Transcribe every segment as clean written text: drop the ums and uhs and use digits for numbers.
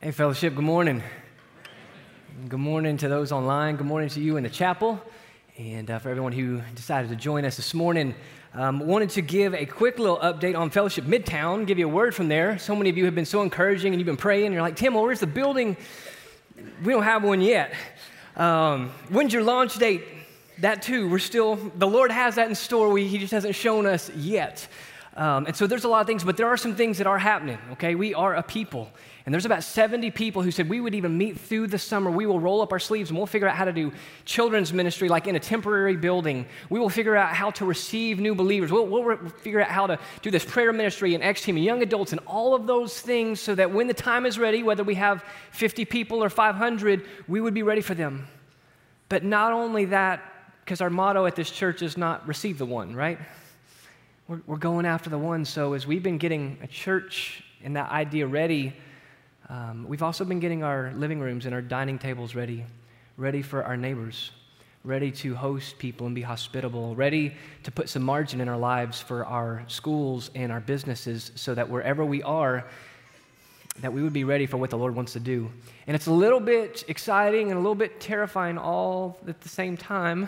Hey, fellowship, good morning. Good morning to those online. Good morning to you in the chapel. And for everyone who decided to join us this morning, wanted to give a quick little update on Fellowship Midtown, give you a word from there. So many of you have been so encouraging and you've been praying. You're like, Tim, well, where's the building? We don't have one yet. When's your launch date? That too, the Lord has that in store. He just hasn't shown us yet. And so there's a lot of things, but there are some things that are happening, okay? We are a people. And there's about 70 people who said we would even meet through the summer. We will roll up our sleeves and we'll figure out how to do children's ministry like in a temporary building. We will figure out how to receive new believers. We'll figure out how to do this prayer ministry and X team and young adults and all of those things so that when the time is ready, whether we have 50 people or 500, we would be ready for them. But not only that, because our motto at this church is not receive the one, right? We're going after the one. So as we've been getting a church and that idea ready, we've also been getting our living rooms and our dining tables ready for our neighbors, ready to host people and be hospitable, ready to put some margin in our lives for our schools and our businesses so that wherever we are, that we would be ready for what the Lord wants to do. And it's a little bit exciting and a little bit terrifying all at the same time.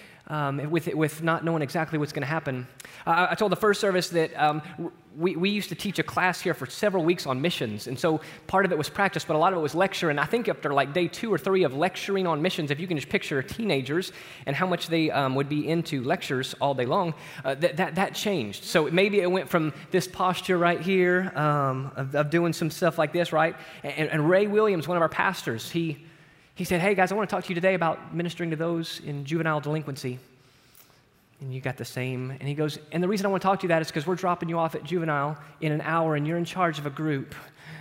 With not knowing exactly what's going to happen. I told the first service that we used to teach a class here for several weeks on missions, and so part of it was practice, but a lot of it was lecture, and I think after like day 2 or 3 of lecturing on missions, if you can just picture teenagers and how much they would be into lectures all day long, that changed. So maybe it went from this posture right here of doing some stuff like this, right? And Ray Williams, one of our pastors, he said, hey, guys, I want to talk to you today about ministering to those in juvenile delinquency. And you got the same. And he goes, and the reason I want to talk to you that is because we're dropping you off at juvenile in an hour and you're in charge of a group.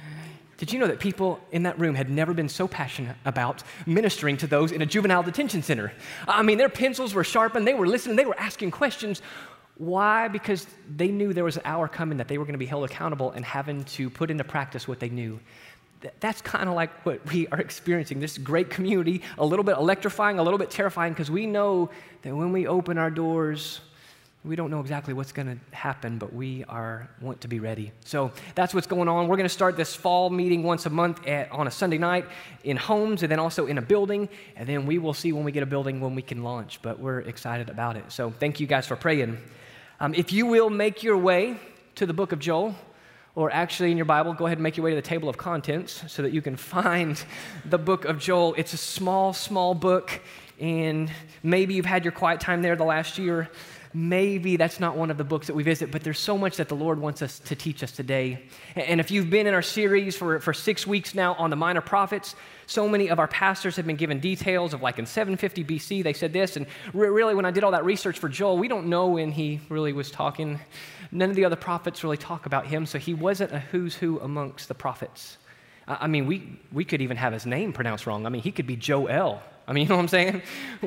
Did you know that people in that room had never been so passionate about ministering to those in a juvenile detention center? I mean, their pencils were sharpened. They were listening. They were asking questions. Why? Because they knew there was an hour coming that they were going to be held accountable and having to put into practice what they knew. That's kind of like what we are experiencing, this great community, a little bit electrifying, a little bit terrifying, because we know that when we open our doors, we don't know exactly what's going to happen, but we want to be ready. So that's what's going on. We're going to start this fall meeting once a month on a Sunday night in homes and then also in a building, and then we will see when we get a building when we can launch, but we're excited about it. So thank you guys for praying. If you will make your way to the book of Joel, or actually in your Bible, go ahead and make your way to the table of contents so that you can find the book of Joel. It's a small, small book, and maybe you've had your quiet time there the last year. Maybe that's not one of the books that we visit, but there's so much that the Lord wants us to teach us today. And if you've been in our series for 6 weeks now on the minor prophets, so many of our pastors have been given details of like in 750 BC, they said this, and really when I did all that research for Joel, we don't know when he really was talking. None of the other prophets really talk about him, so he wasn't a who's who amongst the prophets. I mean, we could even have his name pronounced wrong. I mean, he could be Joel. I mean, you know what I'm saying?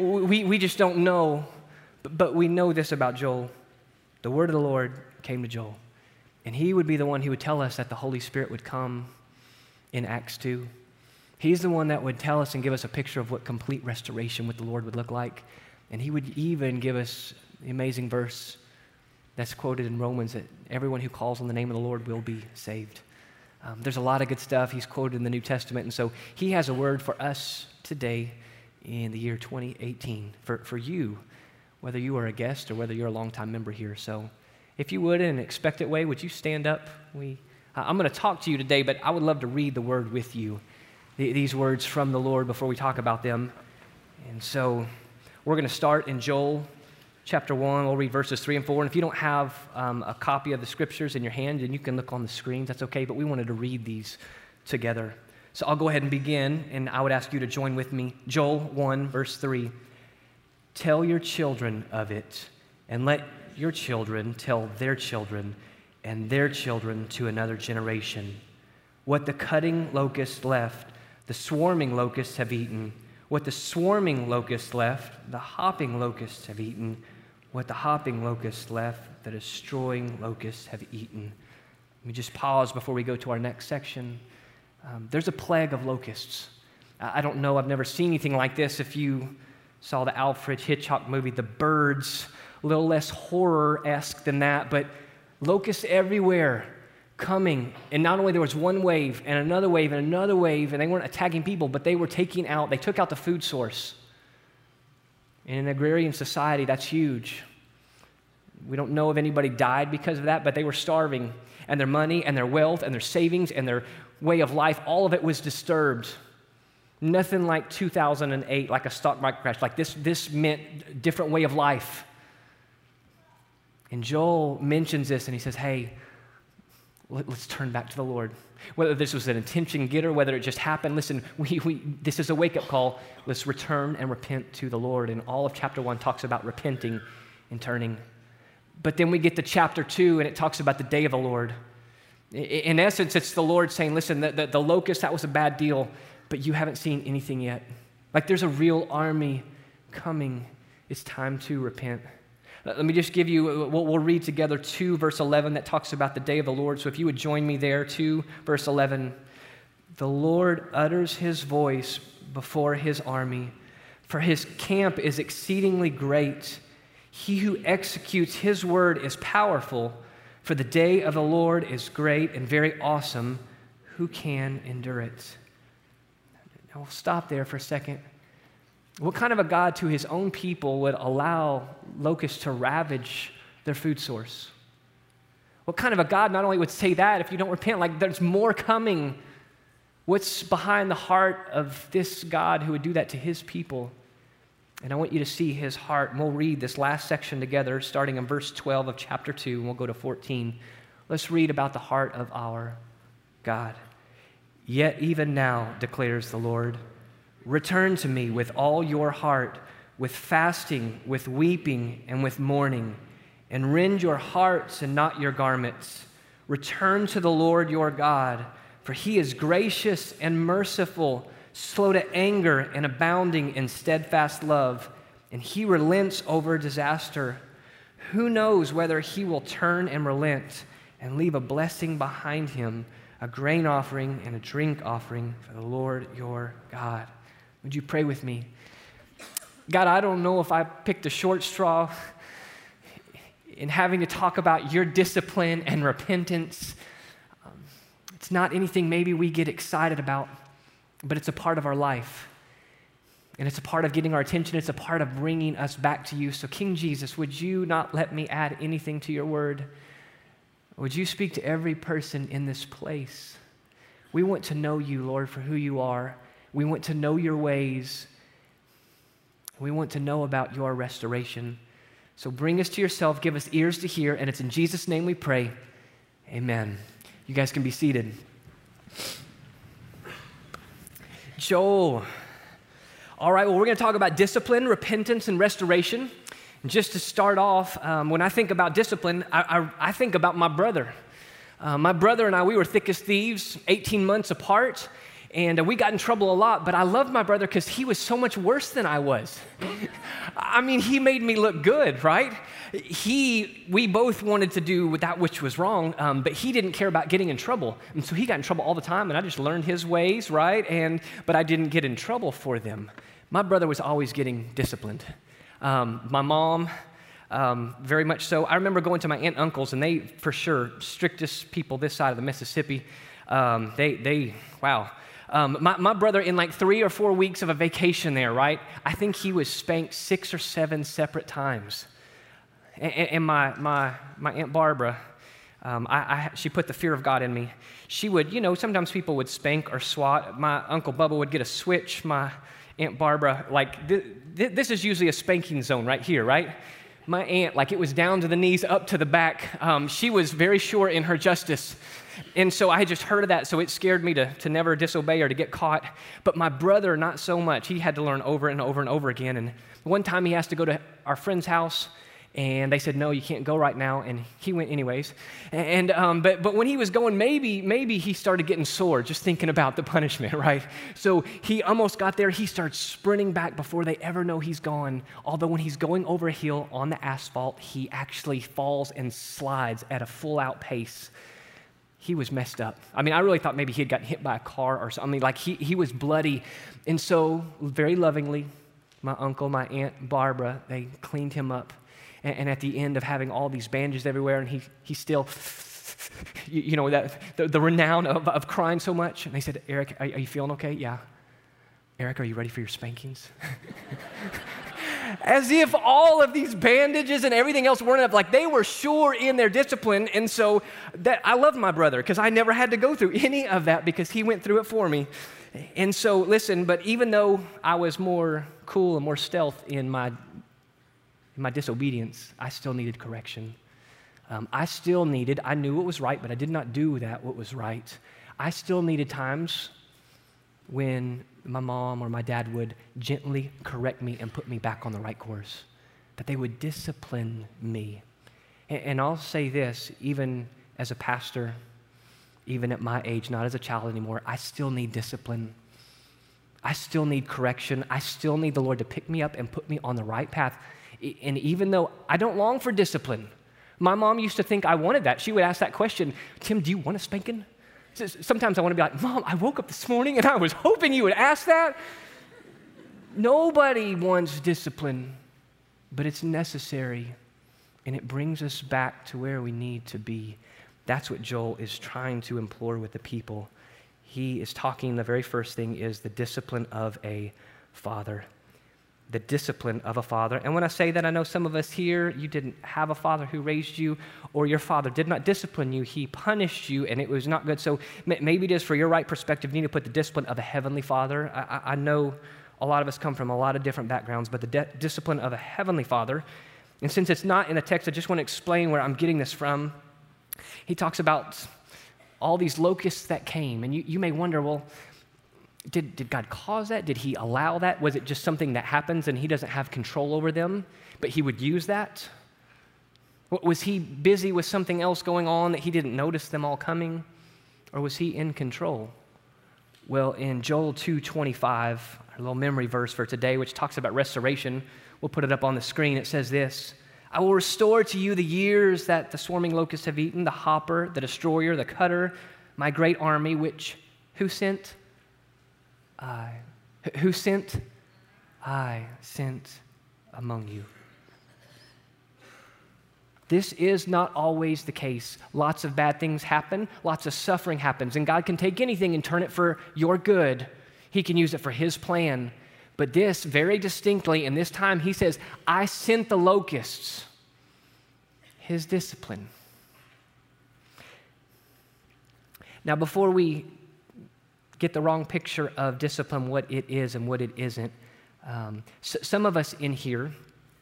We just don't know, but we know this about Joel. The word of the Lord came to Joel, and he would be the one who would tell us that the Holy Spirit would come in Acts 2. He's the one that would tell us and give us a picture of what complete restoration with the Lord would look like, and he would even give us the amazing verse that's quoted in Romans that everyone who calls on the name of the Lord will be saved. There's a lot of good stuff he's quoted in the New Testament, and so he has a word for us today in the year 2018 for you, whether you are a guest or whether you're a longtime member here. So if you would, in an expected way, would you stand up? I'm going to talk to you today, but I would love to read the word with you, these words from the Lord before we talk about them. And so we're going to start in Joel Chapter 1, we'll read verses 3 and 4. And if you don't have a copy of the scriptures in your hand, and you can look on the screens, that's okay, but we wanted to read these together. So I'll go ahead and begin, and I would ask you to join with me. Joel 1, verse 3. Tell your children of it, and let your children tell their children, and their children to another generation. What the cutting locust left, the swarming locusts have eaten. What the swarming locusts left, the hopping locusts have eaten. What the hopping locusts left, the destroying locusts have eaten. Let me just pause before we go to our next section. There's a plague of locusts. I don't know, I've never seen anything like this. If you saw the Alfred Hitchcock movie, The Birds, a little less horror-esque than that, but locusts everywhere, coming. And not only there was one wave and another wave and another wave, and they weren't attacking people, but they took out the food source. In an agrarian society, that's huge. We don't know if anybody died because of that, but they were starving, and their money and their wealth and their savings and their way of life, all of it was disturbed. Nothing like 2008, like a stock market crash. Like this meant a different way of life. And Joel mentions this, and he says, hey, let's turn back to the Lord. Whether this was an attention getter, whether it just happened, listen, this is a wake-up call. Let's return and repent to the Lord. And all of chapter 1 talks about repenting and turning. But then we get to chapter 2, and it talks about the day of the Lord. In essence, it's the Lord saying, listen, the locust, that was a bad deal, but you haven't seen anything yet. Like there's a real army coming. It's time to repent. Let me just give you, we'll read together 2 verse 11 that talks about the day of the Lord. So if you would join me there, 2 verse 11. The Lord utters his voice before his army, for his camp is exceedingly great. He who executes his word is powerful, for the day of the Lord is great and very awesome. Who can endure it? Now we'll stop there for a second. What kind of a God to his own people would allow locusts to ravage their food source? What kind of a God not only would say that if you don't repent, like there's more coming? What's behind the heart of this God who would do that to his people? And I want you to see his heart. And we'll read this last section together, starting in verse 12 of chapter 2, and we'll go to 14. Let's read about the heart of our God. Yet even now, declares the Lord, return to me with all your heart, with fasting, with weeping, and with mourning, and rend your hearts and not your garments. Return to the Lord your God, for he is gracious and merciful, slow to anger and abounding in steadfast love, and he relents over disaster. Who knows whether he will turn and relent and leave a blessing behind him, a grain offering and a drink offering for the Lord your God. Would you pray with me? God, I don't know if I picked a short straw in having to talk about your discipline and repentance. It's not anything maybe we get excited about, but it's a part of our life. And it's a part of getting our attention. It's a part of bringing us back to you. So King Jesus, would you not let me add anything to your word? Would you speak to every person in this place? We want to know you, Lord, for who you are. We want to know your ways. We want to know about your restoration. So bring us to yourself, give us ears to hear, and it's in Jesus' name we pray. Amen. You guys can be seated. Joel. All right, well, we're going to talk about discipline, repentance, and restoration. And just to start off, when I think about discipline, I think about my brother. My brother and I, we were thick as thieves, 18 months apart. And we got in trouble a lot, but I loved my brother because he was so much worse than I was. I mean, he made me look good, right? We both wanted to do that which was wrong, but he didn't care about getting in trouble. And so he got in trouble all the time, and I just learned his ways, right? But I didn't get in trouble for them. My brother was always getting disciplined. My mom, very much so. I remember going to my aunt and uncles, and they, for sure, strictest people this side of the Mississippi. Wow. My brother, in like 3 or 4 weeks of a vacation there, right? I think he was spanked 6 or 7 separate times. And my Aunt Barbara, she put the fear of God in me. She would, sometimes people would spank or swat. My Uncle Bubba would get a switch. My Aunt Barbara, this is usually a spanking zone right here, right? My aunt, it was down to the knees, up to the back. She was very sure in her justice. And so I had just heard of that, so it scared me to never disobey or to get caught. But my brother, not so much. He had to learn over and over and over again. And one time he asked to go to our friend's house, and they said, no, you can't go right now. And he went anyways. But when he was going, maybe he started getting sore just thinking about the punishment, right? So he almost got there. He starts sprinting back before they ever know he's gone. Although when he's going over a hill on the asphalt, he actually falls and slides at a full-out pace. He was messed up. I mean, I really thought maybe he had gotten hit by a car or something. He was bloody. And so, very lovingly, my uncle, my Aunt Barbara, they cleaned him up. And at the end of having all these bandages everywhere, and he still, you know, that the renown of crying so much. And they said, Eric, are you feeling okay? Yeah. Eric, are you ready for your spankings? As if all of these bandages and everything else weren't enough. Like they were sure in their discipline. And so I loved my brother because I never had to go through any of that because he went through it for me. And so listen, but even though I was more cool and more stealth in my disobedience, I still needed correction. I knew what was right, but I did not do what was right. I still needed times when my mom or my dad would gently correct me and put me back on the right course, that they would discipline me. And I'll say this, even as a pastor, even at my age, not as a child anymore, I still need discipline. I still need correction. I still need the Lord to pick me up and put me on the right path. And even though I don't long for discipline, my mom used to think I wanted that. She would ask that question, Tim, do you want a spanking? Sometimes I want to be like, Mom, I woke up this morning and I was hoping you would ask that. Nobody wants discipline, but it's necessary, and it brings us back to where we need to be. That's what Joel is trying to implore with the people. He is talking, the very first thing is the discipline of a father. The discipline of a father. And when I say that, I know some of us here, you didn't have a father who raised you, or your father did not discipline you. He punished you, and it was not good. So maybe it is, for your right perspective, you need to put the discipline of a heavenly father. I know a lot of us come from a lot of different backgrounds, but the discipline of a heavenly father. And since it's not in the text, I just want to explain where I'm getting this from. He talks about all these locusts that came, and you may wonder, well, did God cause that? Did he allow that? Was it just something that happens and he doesn't have control over them, but he would use that? Was he busy with something else going on that he didn't notice them all coming? Or was he in control? Well, in Joel 2:25, our little memory verse for today, which talks about restoration, we'll put it up on the screen. It says this, I will restore to you the years that the swarming locusts have eaten, the hopper, the destroyer, the cutter, my great army, which who sent? I. Who sent? I sent among you. This is not always the case. Lots of bad things happen. Lots of suffering happens. And God can take anything and turn it for your good. He can use it for his plan. But this, very distinctly, in this time, he says, I sent the locusts. His discipline. Now, before we get the wrong picture of discipline, what it is and what it isn't. Some of us in here,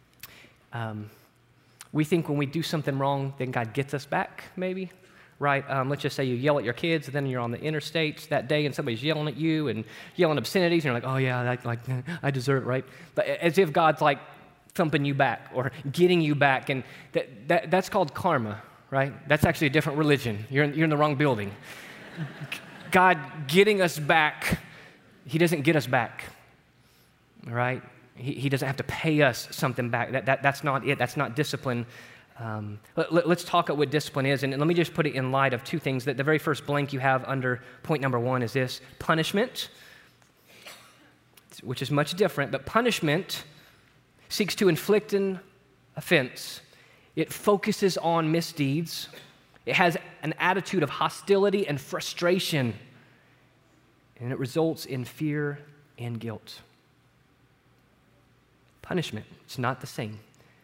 we think when we do something wrong, then God gets us back, maybe, right? Let's just say you yell at your kids, and then you're on the interstates that day, and somebody's yelling at you and yelling obscenities, and you're like, oh yeah, I deserve it, right? But as if God's like thumping you back or getting you back, and that's called karma, right? That's actually a different religion. You're in the wrong building. God getting us back, he doesn't get us back, right? He doesn't have to pay us something back. That's not it. That's not discipline. Let's talk about what discipline is, and let me just put it in light of two things. That the very first blank you have under point number 1 is this: punishment, which is much different, but punishment seeks to inflict an offense. It focuses on misdeeds. It has an attitude of hostility and frustration, and it results in fear and guilt. Punishment, it's not the same.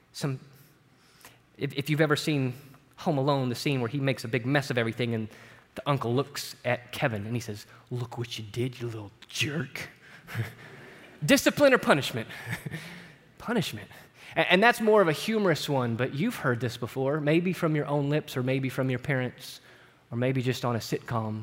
If you've ever seen Home Alone, the scene where he makes a big mess of everything and the uncle looks at Kevin and he says, look what you did, you little jerk. Discipline or punishment? Punishment. And that's more of a humorous one, but you've heard this before, maybe from your own lips or maybe from your parents or maybe just on a sitcom.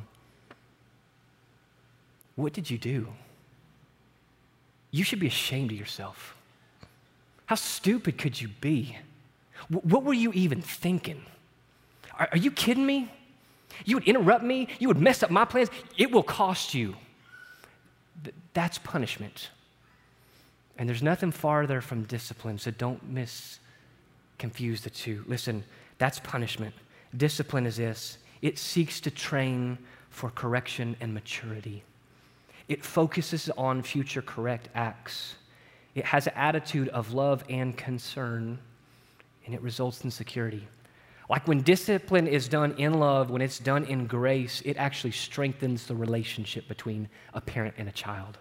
What did you do? You should be ashamed of yourself. How stupid could you be? What were you even thinking? Are you kidding me? You would interrupt me? You would mess up my plans? It will cost you. That's punishment. And there's nothing farther from discipline, so don't confuse the two. Listen, that's punishment. Discipline is this: it seeks to train for correction and maturity. It focuses on future correct acts. It has an attitude of love and concern, and it results in security. Like when discipline is done in love, when it's done in grace, it actually strengthens the relationship between a parent and a child.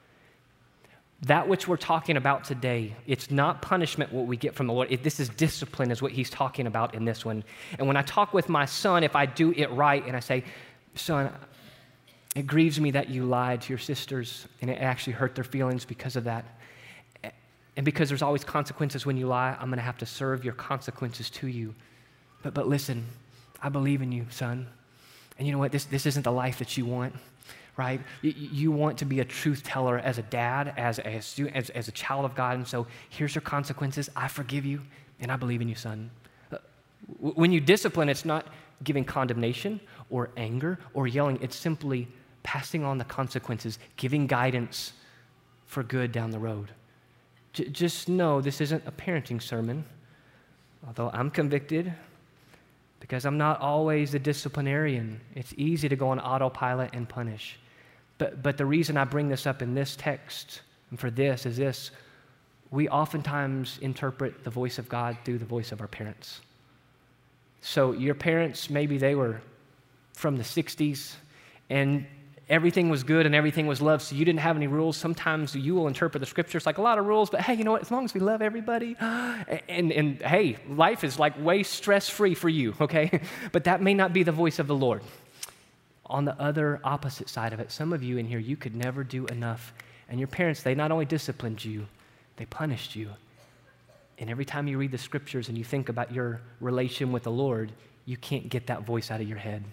That which we're talking about today, it's not punishment what we get from the Lord. This is discipline is what he's talking about in this one. And when I talk with my son, if I do it right and I say, son, it grieves me that you lied to your sisters and it actually hurt their feelings because of that. And because there's always consequences when you lie, I'm going to have to serve your consequences to you. But listen, I believe in you, son. And you know what? This isn't the life that you want, right? You want to be a truth teller as a dad, as a student, as a child of God. And so here's your consequences. I forgive you, and I believe in you, son. When you discipline, it's not giving condemnation or anger or yelling. It's simply passing on the consequences, giving guidance for good down the road. Just know this isn't a parenting sermon, although I'm convicted because I'm not always a disciplinarian. It's easy to go on autopilot and punish. But the reason I bring this up in this text and for this is this: we oftentimes interpret the voice of God through the voice of our parents. So your parents, maybe they were from the 60s and everything was good and everything was love, so you didn't have any rules. Sometimes you will interpret the scriptures like a lot of rules, but hey, you know what? As long as we love everybody, and hey, life is like way stress-free for you, okay? But that may not be the voice of the Lord. On the other opposite side of it, some of you in here, you could never do enough. And your parents, they not only disciplined you, they punished you. And every time you read the scriptures and you think about your relation with the Lord, you can't get that voice out of your head.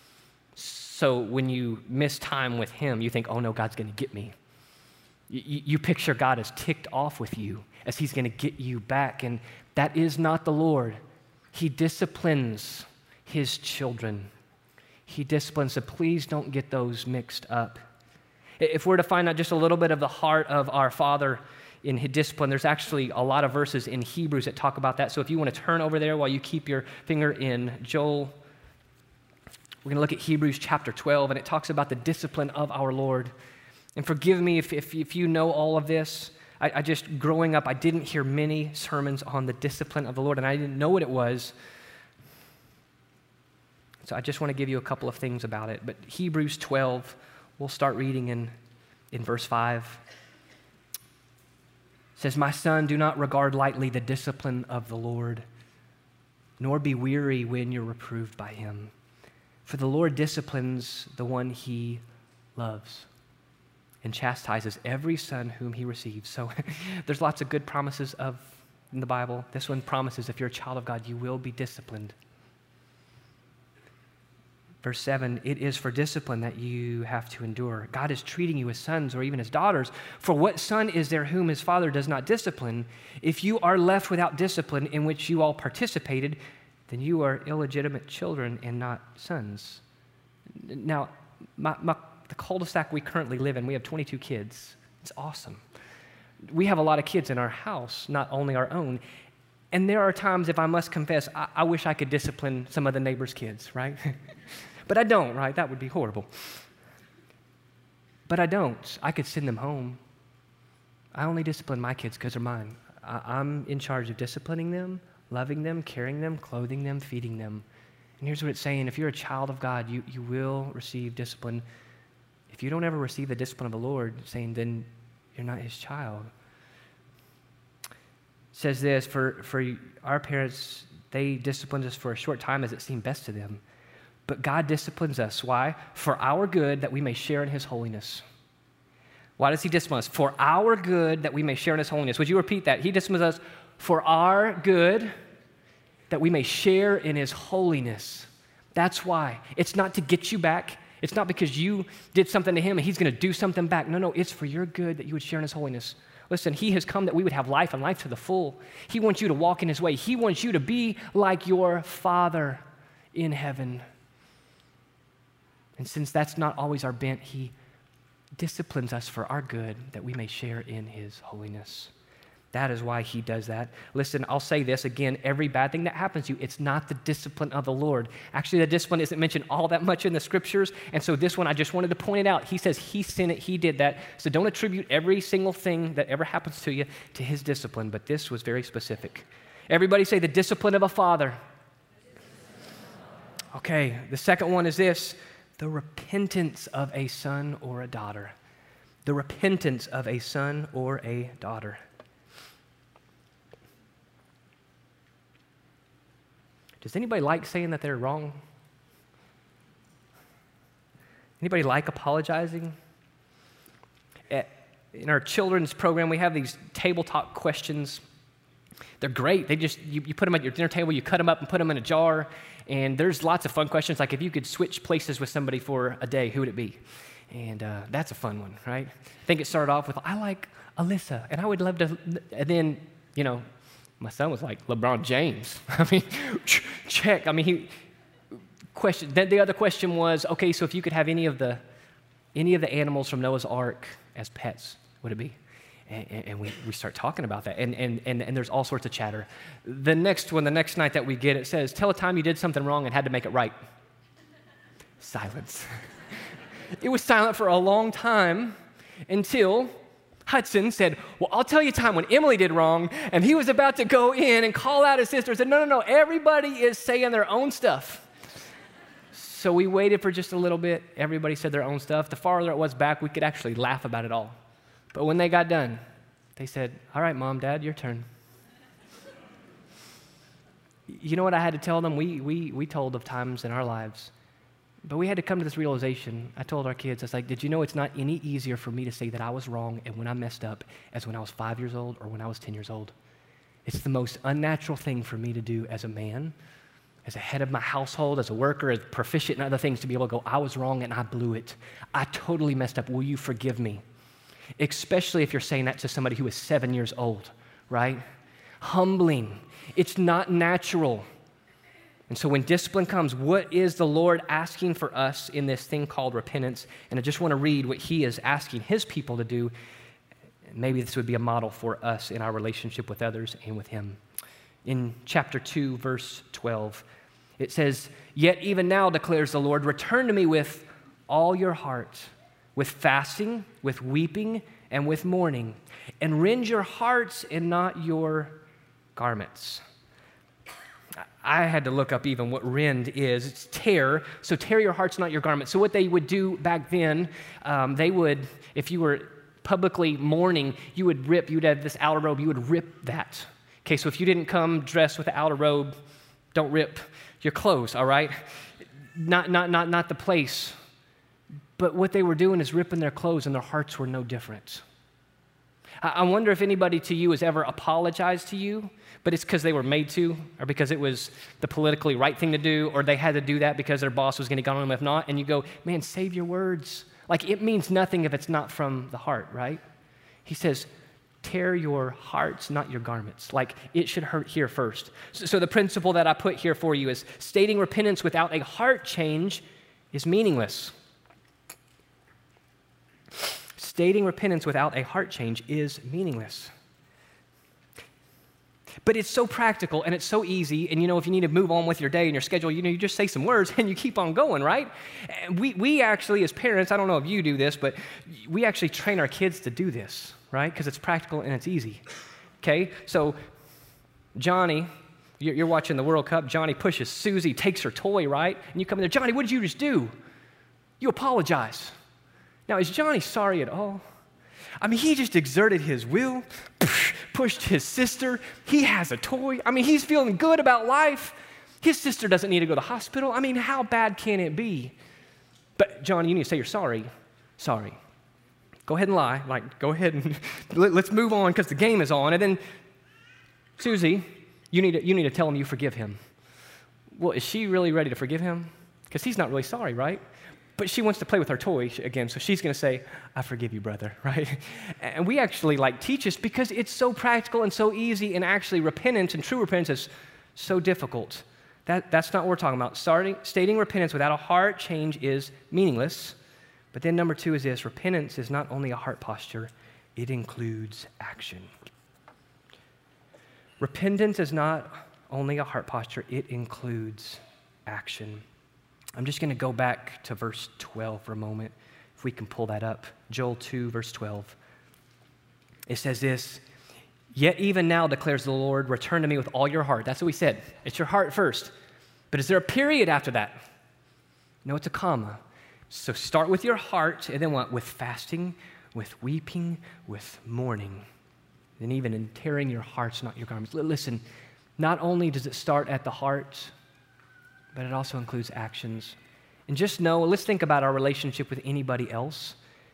So when you miss time with him, you think, oh no, God's going to get me. You picture God as ticked off with you, as he's going to get you back. And that is not the Lord. He disciplines his children. He disciplines, so please don't get those mixed up. If we're to find out just a little bit of the heart of our Father in his discipline, there's actually a lot of verses in Hebrews that talk about that. So if you want to turn over there while you keep your finger in Joel, we're going to look at Hebrews chapter 12, and it talks about the discipline of our Lord. And forgive me if you know all of this. I just, growing up, I didn't hear many sermons on the discipline of the Lord, and I didn't know what it was. So I just want to give you a couple of things about it. But Hebrews 12, we'll start reading in verse 5. It says, "My son, do not regard lightly the discipline of the Lord, nor be weary when you're reproved by him. For the Lord disciplines the one he loves and chastises every son whom he receives." So there's lots of good promises in the Bible. This one promises if you're a child of God, you will be disciplined. Verse 7, "It is for discipline that you have to endure. God is treating you as sons or even as daughters. For what son is there whom his father does not discipline? If you are left without discipline in which you all participated, then you are illegitimate children and not sons." Now, the cul-de-sac we currently live in, we have 22 kids. It's awesome. We have a lot of kids in our house, not only our own. And there are times, if I must confess, I wish I could discipline some of the neighbors' kids, right? But I don't, right? That would be horrible. But I don't. I could send them home. I only discipline my kids because they're mine. I'm in charge of disciplining them, loving them, caring them, clothing them, feeding them. And here's what it's saying. If you're a child of God, you will receive discipline. If you don't ever receive the discipline of the Lord, saying then you're not his child. It says this, for our parents, they disciplined us for a short time as it seemed best to them. But God disciplines us. Why? For our good, that we may share in his holiness. Why does he discipline us? For our good, that we may share in his holiness. Would you repeat that? He disciplines us for our good, that we may share in his holiness. That's why. It's not to get you back. It's not because you did something to him and he's going to do something back. No, it's for your good that you would share in his holiness. Listen, he has come that we would have life and life to the full. He wants you to walk in his way. He wants you to be like your Father in heaven. And since that's not always our bent, he disciplines us for our good, that we may share in his holiness. That is why he does that. Listen, I'll say this again, every bad thing that happens to you, it's not the discipline of the Lord. Actually, the discipline isn't mentioned all that much in the scriptures, and so this one, I just wanted to point it out. He says he sent it, he did that, so don't attribute every single thing that ever happens to you to his discipline, but this was very specific. Everybody say the discipline of a father. Okay, the second one is this: the repentance of a son or a daughter. The repentance of a son or a daughter. Does anybody like saying that they're wrong? Anybody like apologizing? In our children's program, we have these table talk questions. They're great. You put them at your dinner table, you cut them up and put them in a jar, and there's lots of fun questions, like if you could switch places with somebody for a day, who would it be? And that's a fun one, right? I think it started off with, I like Alyssa, and I would love to, and then, my son was like, LeBron James. I mean, check. I mean, then the other question was, okay, so if you could have any of the animals from Noah's Ark as pets, what would it be? And we start talking about that, and there's all sorts of chatter. The next night that we get, it says, tell a time you did something wrong and had to make it right. Silence. It was silent for a long time until Hudson said, well, I'll tell you a time when Emily did wrong, and he was about to go in and call out his sister and said, no, everybody is saying their own stuff. So we waited for just a little bit. Everybody said their own stuff. The farther it was back, we could actually laugh about it all. But when they got done, they said, all right, Mom, Dad, your turn. You know what I had to tell them? We told of times in our lives, but we had to come to this realization. I told our kids, I was like, did you know it's not any easier for me to say that I was wrong and when I messed up as when I was 5 years old or when I was 10 years old? It's the most unnatural thing for me to do as a man, as a head of my household, as a worker, as proficient in other things, to be able to go, I was wrong and I blew it. I totally messed up. Will you forgive me? Especially if you're saying that to somebody who is 7 years old, right? Humbling. It's not natural. And so when discipline comes, what is the Lord asking for us in this thing called repentance? And I just want to read what he is asking his people to do. Maybe this would be a model for us in our relationship with others and with him. In chapter 2, verse 12, it says, yet even now, declares the Lord, return to me with all your heart, with fasting, with weeping, and with mourning, and rend your hearts and not your garments. I had to look up even what rend is. It's tear. So tear your hearts, not your garments. So what they would do back then, they would, if you were publicly mourning, you'd have this outer robe, you would rip that. Okay, so if you didn't come dressed with the outer robe, don't rip your clothes, all right? Not the place. But what they were doing is ripping their clothes, and their hearts were no different. I wonder if anybody to you has ever apologized to you, but it's because they were made to, or because it was the politically right thing to do, or they had to do that because their boss was going to get on them if not, and you go, man, save your words. Like, it means nothing if it's not from the heart, right? He says, tear your hearts, not your garments. Like, it should hurt here first. So the principle that I put here for you is stating repentance without a heart change is meaningless. Stating repentance without a heart change is meaningless. But it's so practical and it's so easy. And if you need to move on with your day and your schedule, you just say some words and you keep on going, right? And we actually, as parents, I don't know if you do this, but we actually train our kids to do this, right? Because it's practical and it's easy. Okay? So Johnny, you're watching the World Cup. Johnny pushes Susie, takes her toy, right? And you come in there, Johnny, what did you just do? You apologize. Now, is Johnny sorry at all? I mean, he just exerted his will, pushed his sister. He has a toy. I mean, he's feeling good about life. His sister doesn't need to go to the hospital. I mean, how bad can it be? But, Johnny, you need to say you're sorry. Sorry. Go ahead and lie. Like, go ahead and let's move on because the game is on. And then, Susie, you need to tell him you forgive him. Well, is she really ready to forgive him? Because he's not really sorry, right? But she wants to play with her toy again, so she's going to say, I forgive you, brother, right? And we actually teach this because it's so practical and so easy, and actually repentance and true repentance is so difficult. That's not what we're talking about. Stating repentance without a heart change is meaningless. But then number 2 is this: repentance is not only a heart posture, it includes action. Repentance is not only a heart posture, it includes action. I'm just going to go back to verse 12 for a moment, if we can pull that up. Joel 2, verse 12. It says this, yet even now, declares the Lord, return to me with all your heart. That's what we said. It's your heart first. But is there a period after that? No, it's a comma. So start with your heart, and then what? With fasting, with weeping, with mourning. And even in tearing your hearts, not your garments. Listen, not only does it start at the heart, but it also includes actions. And just know, let's think about our relationship with anybody else.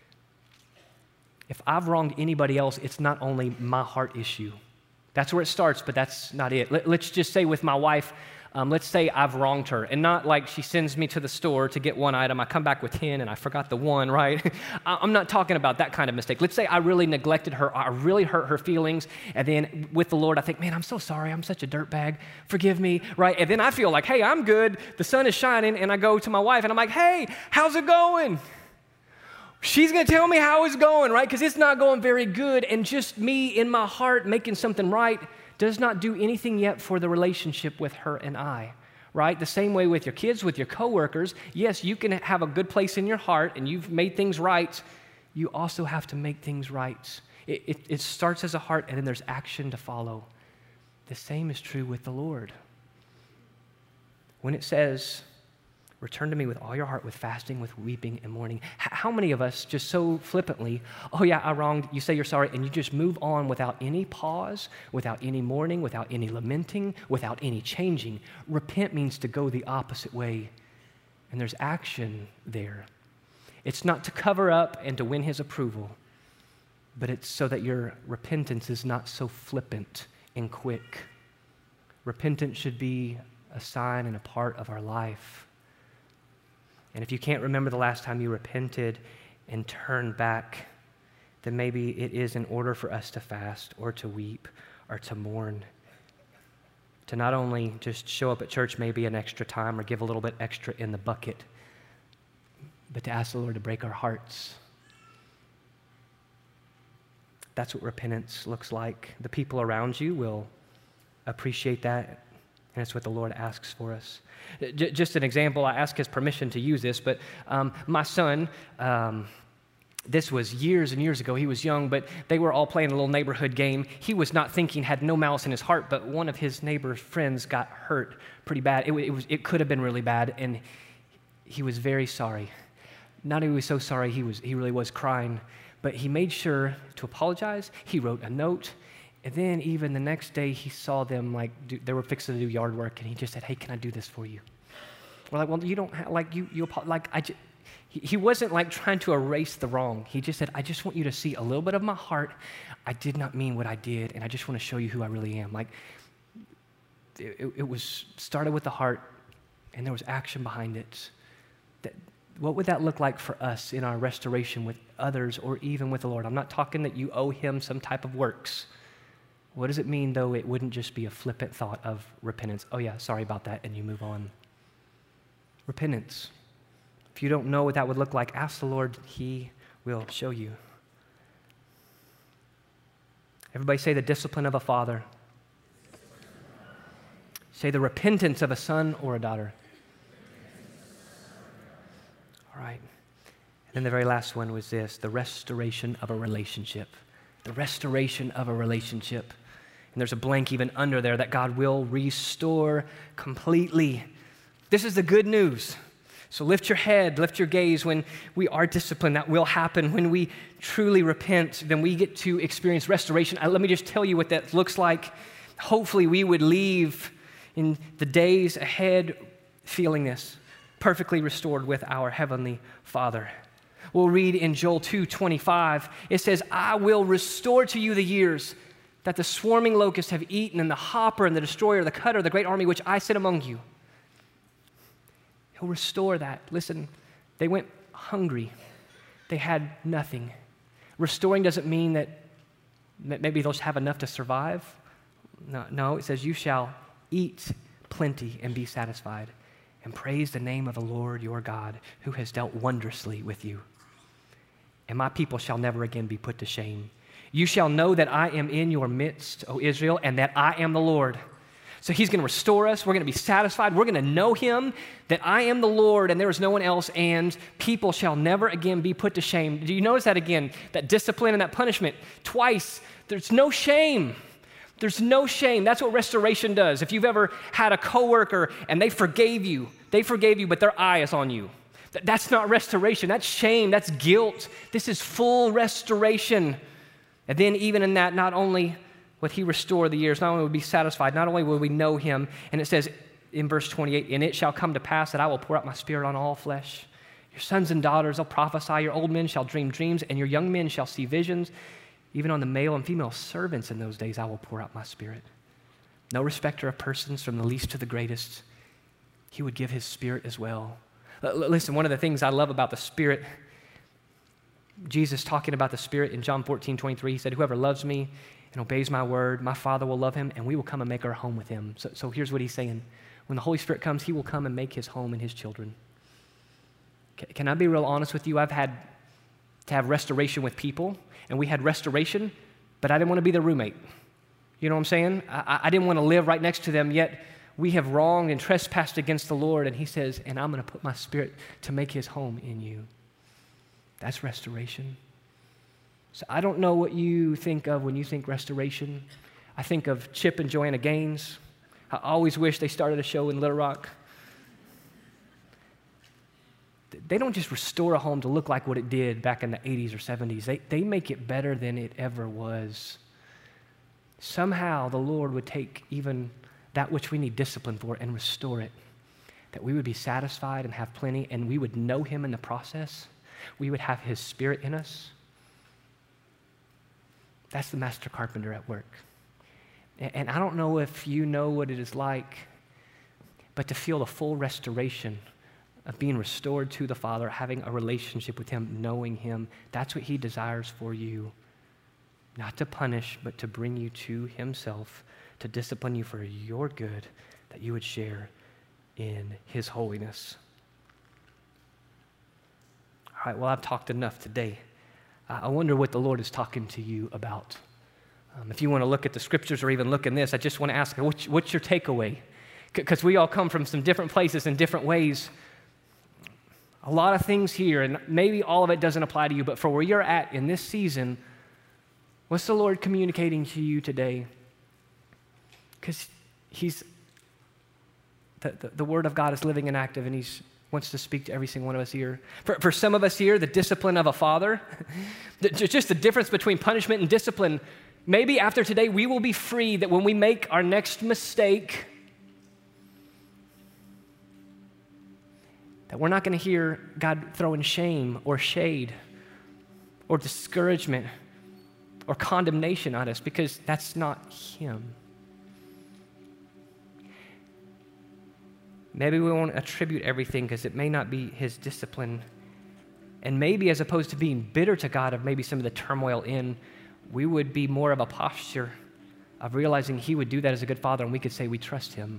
If I've wronged anybody else, it's not only my heart issue. That's where it starts, but that's not it. Let's just say with my wife, let's say I've wronged her, and not like she sends me to the store to get one item, I come back with 10 and I forgot the one, right? I'm not talking about that kind of mistake. Let's say I really neglected her, I really hurt her feelings, and then with the Lord I think, man, I'm so sorry, I'm such a dirtbag, forgive me, right? And then I feel like, hey, I'm good, the sun is shining, and I go to my wife and I'm like, hey, how's it going? She's going to tell me how it's going, right? Because it's not going very good, and just me in my heart making something right does not do anything yet for the relationship with her and I, right? The same way with your kids, with your coworkers. Yes, you can have a good place in your heart, and you've made things right. You also have to make things right. It starts as a heart, and then there's action to follow. The same is true with the Lord. When it says, return to me with all your heart, with fasting, with weeping and mourning. How many of us just so flippantly, oh yeah, I wronged, you say you're sorry, and you just move on without any pause, without any mourning, without any lamenting, without any changing? Repent means to go the opposite way, and there's action there. It's not to cover up and to win his approval, but it's so that your repentance is not so flippant and quick. Repentance should be a sign and a part of our life. And if you can't remember the last time you repented and turned back, then maybe it is in order for us to fast or to weep or to mourn. To not only just show up at church maybe an extra time or give a little bit extra in the bucket, but to ask the Lord to break our hearts. That's what repentance looks like. The people around you will appreciate that, and it's what the Lord asks for us. Just an example, I asked his permission to use this, but my son, this was years and years ago. He was young, but they were all playing a little neighborhood game. He was not thinking, had no malice in his heart, but one of his neighbor's friends got hurt pretty bad. It could have been really bad, and he was very sorry. Not only was he so sorry, he really was crying, but he made sure to apologize. He wrote a note. And then even the next day, he saw them they were fixing to do yard work, and he just said, "Hey, can I do this for you?" We're like, "Well, you don't have, he wasn't like trying to erase the wrong. He just said, "I just want you to see a little bit of my heart. I did not mean what I did, and I just want to show you who I really am." Like it was started with the heart, and there was action behind it. What would that look like for us in our restoration with others or even with the Lord? I'm not talking that you owe him some type of works. What does it mean, though, it wouldn't just be a flippant thought of repentance? Oh, yeah, sorry about that, and you move on. Repentance. If you don't know what that would look like, ask the Lord. He will show you. Everybody say the discipline of a father. Say the repentance of a son or a daughter. All right. And then the very last one was this, the restoration of a relationship. The restoration of a relationship. And there's a blank even under there that God will restore completely. This is the good news. So lift your head, lift your gaze when we are disciplined. That will happen. When we truly repent, then we get to experience restoration. Let me just tell you what that looks like. Hopefully we would leave in the days ahead feeling this, perfectly restored with our Heavenly Father. We'll read in Joel 2:25. It says, "I will restore to you the years that the swarming locusts have eaten, and the hopper and the destroyer, the cutter, the great army which I sent among you." He'll restore that. Listen, they went hungry. They had nothing. Restoring doesn't mean that maybe they'll have enough to survive. No, it says, "You shall eat plenty and be satisfied, and praise the name of the Lord your God, who has dealt wondrously with you. And my people shall never again be put to shame. You shall know that I am in your midst, O Israel, and that I am the Lord." So he's going to restore us. We're going to be satisfied. We're going to know him, that I am the Lord and there is no one else, and people shall never again be put to shame. Do you notice that again? That discipline and that punishment. Twice. There's no shame. There's no shame. That's what restoration does. If you've ever had a coworker and they forgave you, but their eye is on you. That's not restoration. That's shame. That's guilt. This is full restoration. And then even in that, not only would he restore the years, not only would we be satisfied, not only will we know him, and it says in verse 28, and it shall come to pass that I will pour out my spirit on all flesh. Your sons and daughters will prophesy, your old men shall dream dreams, and your young men shall see visions. Even on the male and female servants in those days, I will pour out my spirit. No respecter of persons, from the least to the greatest. He would give his spirit as well. Listen, one of the things I love about the Spirit, Jesus talking about the Spirit in John 14:23, he said, whoever loves me and obeys my word, my Father will love him, and we will come and make our home with him. So here's what he's saying. When the Holy Spirit comes, he will come and make his home in his children. Can I be real honest with you? I've had to have restoration with people, and we had restoration, but I didn't want to be their roommate. You know what I'm saying? I didn't want to live right next to them, yet we have wronged and trespassed against the Lord, and he says, and I'm going to put my spirit to make his home in you. That's restoration. So I don't know what you think of when you think restoration. I think of Chip and Joanna Gaines. I always wish they started a show in Little Rock. They don't just restore a home to look like what it did back in the 80s or 70s. They make it better than it ever was. Somehow the Lord would take even that which we need discipline for and restore it, that we would be satisfied and have plenty, and we would know him in the process. We would have his spirit in us. That's the master carpenter at work. And I don't know if you know what it is like, but to feel the full restoration of being restored to the Father, having a relationship with him, knowing him, that's what he desires for you. Not to punish, but to bring you to himself, to discipline you for your good, that you would share in his holiness. All right, well, I've talked enough today. I wonder what the Lord is talking to you about. If you want to look at the scriptures or even look in this, I just want to ask, what's your takeaway? Because we all come from some different places in different ways. A lot of things here, and maybe all of it doesn't apply to you, but for where you're at in this season, what's the Lord communicating to you today? Because the Word of God is living and active, and he wants to speak to every single one of us here. For some of us here, the discipline of a father, just the difference between punishment and discipline, maybe after today we will be free that when we make our next mistake, that we're not going to hear God throwing shame or shade or discouragement or condemnation on us, because that's not him. Maybe we won't attribute everything because it may not be his discipline. And maybe as opposed to being bitter to God of maybe some of the turmoil in, we would be more of a posture of realizing he would do that as a good father, and we could say we trust him.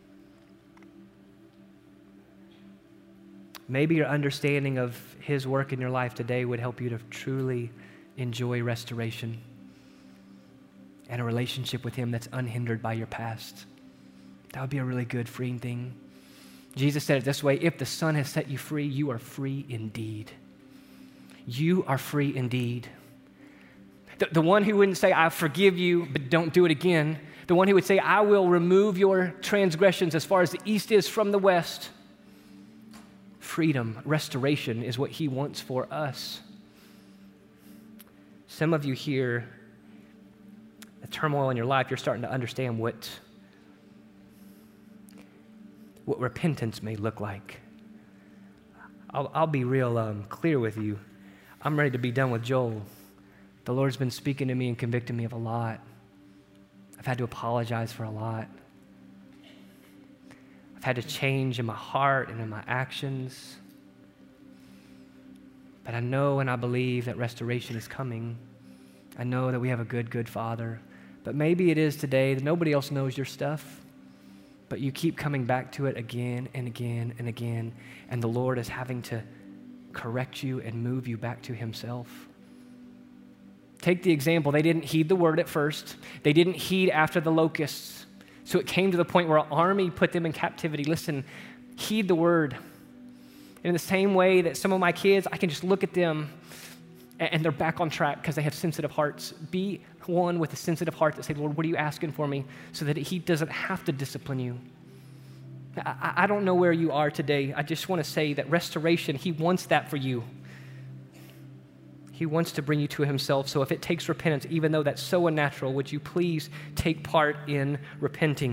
Maybe your understanding of his work in your life today would help you to truly enjoy restoration and a relationship with him that's unhindered by your past. That would be a really good, freeing thing. Jesus said it this way: if the Son has set you free, you are free indeed. You are free indeed. The one who wouldn't say, I forgive you, but don't do it again. The one who would say, I will remove your transgressions as far as the east is from the west. Freedom, restoration is what he wants for us. Some of you here, the turmoil in your life, you're starting to understand what repentance may look like. I'll be real clear with you. I'm ready to be done with Joel. The Lord's been speaking to me and convicting me of a lot. I've had to apologize for a lot. I've had to change in my heart and in my actions. But I know and I believe that restoration is coming. I know that we have a good, good Father. But maybe it is today that nobody else knows your stuff, but you keep coming back to it again and again and again, and the Lord is having to correct you and move you back to himself. Take the example, they didn't heed the word at first. They didn't heed after the locusts. So it came to the point where an army put them in captivity. Listen, heed the word. In the same way that some of my kids, I can just look at them and they're back on track because they have sensitive hearts. Be one with a sensitive heart that say, Lord, what are you asking for me? So that he doesn't have to discipline you. I don't know where you are today. I just want to say that restoration, he wants that for you. He wants to bring you to himself. So if it takes repentance, even though that's so unnatural, would you please take part in repenting?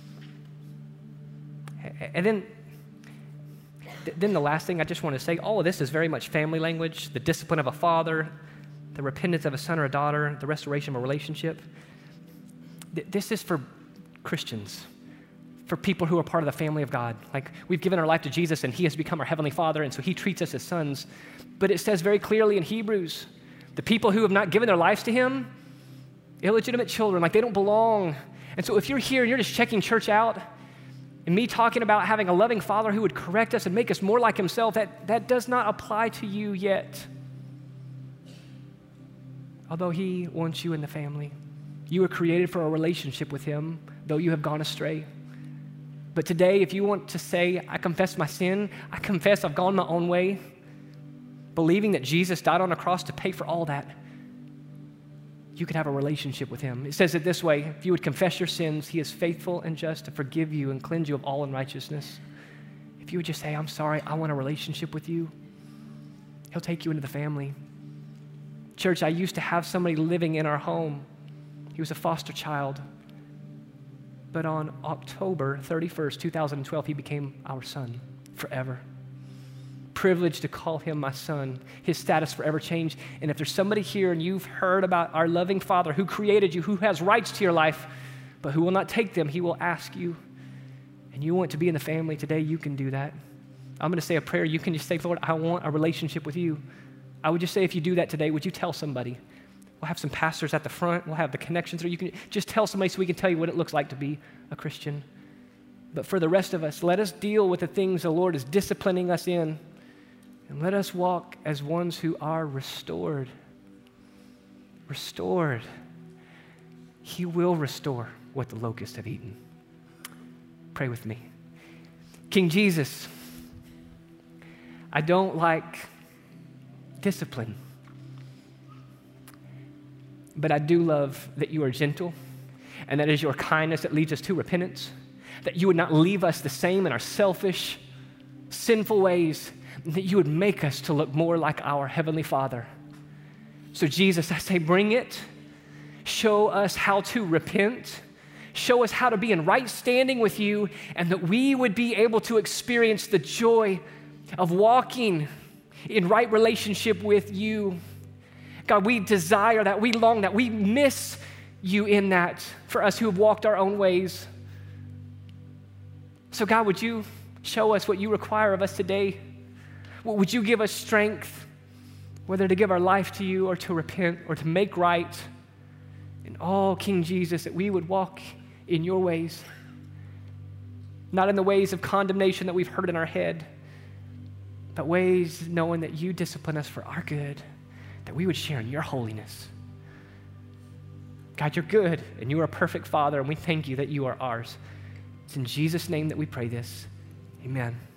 And then the last thing I just want to say, all of this is very much family language, the discipline of a father, the repentance of a son or a daughter, the restoration of a relationship. This is for Christians, for people who are part of the family of God. Like, we've given our life to Jesus and he has become our heavenly Father, and so he treats us as sons. But it says very clearly in Hebrews, the people who have not given their lives to him, illegitimate children, like they don't belong. And so if you're here and you're just checking church out, and me talking about having a loving Father who would correct us and make us more like himself, that does not apply to you yet. Although he wants you in the family. You were created for a relationship with him, though you have gone astray. But today, if you want to say, I confess my sin, I confess I've gone my own way, believing that Jesus died on a cross to pay for all that, you could have a relationship with him. It says it this way: if you would confess your sins, he is faithful and just to forgive you and cleanse you of all unrighteousness. If you would just say, I'm sorry, I want a relationship with you, he'll take you into the family. Church, I used to have somebody living in our home. He was a foster child. But on October 31st, 2012, he became our son forever. Privileged to call him my son. His status forever changed. And if there's somebody here and you've heard about our loving Father who created you, who has rights to your life, but who will not take them, he will ask you, and you want to be in the family today, you can do that. I'm going to say a prayer. You can just say, Lord, I want a relationship with you. I would just say, if you do that today, would you tell somebody? We'll have some pastors at the front. We'll have the connections, or you can just tell somebody so we can tell you what it looks like to be a Christian. But for the rest of us, let us deal with the things the Lord is disciplining us in. And let us walk as ones who are restored. Restored. He will restore what the locusts have eaten. Pray with me. King Jesus, I don't like discipline, but I do love that you are gentle, and that is your kindness that leads us to repentance, that you would not leave us the same in our selfish, sinful ways, that you would make us to look more like our Heavenly Father. So Jesus, I say, bring it. Show us how to repent. Show us how to be in right standing with you, and that we would be able to experience the joy of walking in right relationship with you. God, we desire that, we long that, we miss you in that for us who have walked our own ways. So God, would you show us what you require of us today? Would you give us strength, whether to give our life to you or to repent or to make right? And all, King Jesus, that we would walk in your ways, not in the ways of condemnation that we've heard in our head, but ways knowing that you discipline us for our good, that we would share in your holiness. God, you're good, and you are a perfect Father, and we thank you that you are ours. It's in Jesus' name that we pray this. Amen.